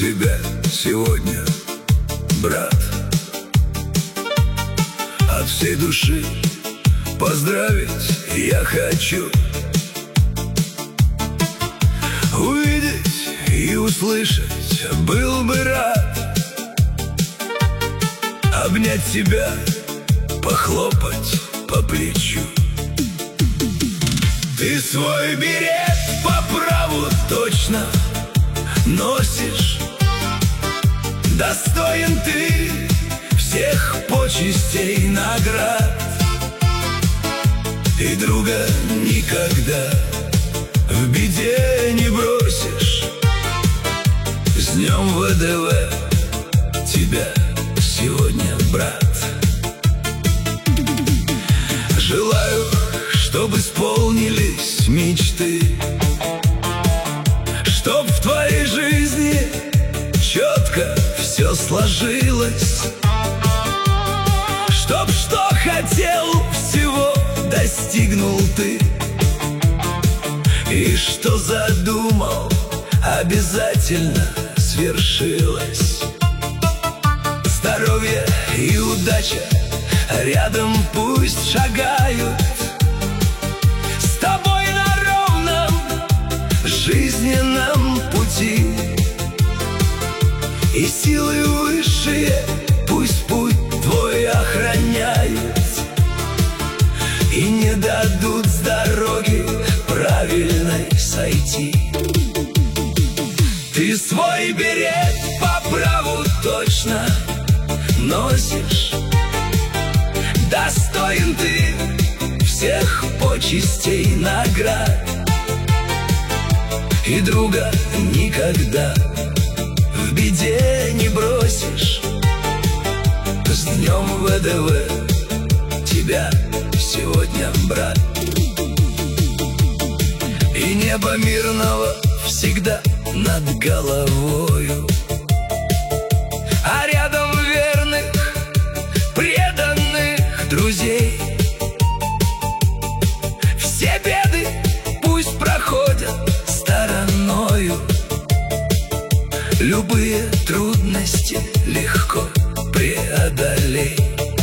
тебя сегодня, брат. От всей души поздравить я хочу. Увидеть и услышать был бы рад. Обнять тебя, похлопать по плечу. Ты свой берет по праву точно носишь. Достоин ты всех почестей, наград. И друга никогда в беде не бросишь. С днем ВДВ тебя сегодня, брат. Желаю, чтобы исполнились мечты, чтоб в твоей жизни четко все сложилось, чтоб что хотел, всего достигнул ты, и что задумал, обязательно свершилось. Здоровье и удача рядом пусть шагают с тобой на ровном жизненном пути. И силы высшие пусть путь твой охраняют и не дадут с дороги правильной сойти. Ты свой берет по праву точно носишь. Достоин ты всех почестей, наград. И друга никогда в беде не бросишь. С днем ВДВ тебя сегодня, брат. И небо мирного всегда над головою, а рядом верных, преданных друзей. Все беды пусть проходят стороною, любые трудности легко преодолей.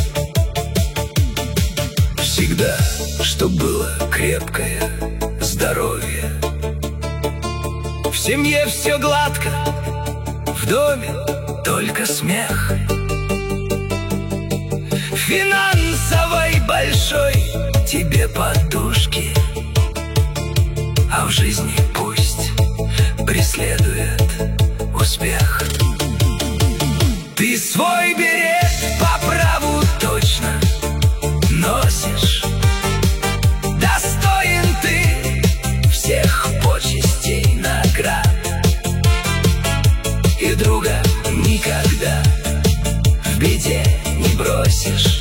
Всегда, чтоб было крепкое здоровье, в семье все гладко, в доме только смех. Финансовой большой тебе подушки, а в жизни пусть преследует успех. Ты свой берет по праву точно носишь. Достоин ты всех почестей, наград. И друга никогда в беде не бросишь.